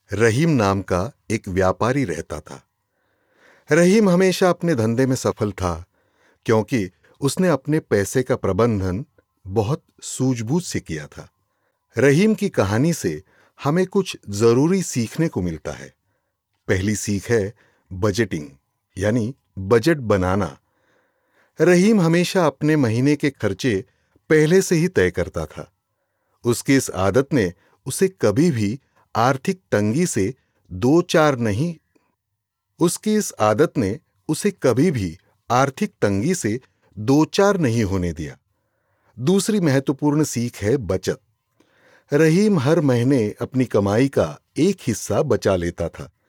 रहीम नाम का एक व्यापारी रहता था। रहीम हमेशा अपने धंधे में सफल था क्योंकि उसने अपने पैसे का प्रबंधन बहुत सूझबूझ से किया था। रहीम की कहानी से हमें कुछ जरूरी सीखने को मिलता है। पहली सीख है बजटिंग, यानी बजट बनाना। रहीम हमेशा अपने महीने के खर्चे पहले से ही तय करता था। उसकी इस आदत ने उसे कभी भी आर्थिक तंगी से दो चार नहीं उसकी इस आदत ने उसे कभी भी आर्थिक तंगी से दो चार नहीं होने दिया। दूसरी महत्वपूर्ण सीख है बचत। रहीम हर महीने अपनी कमाई का एक हिस्सा बचा लेता था।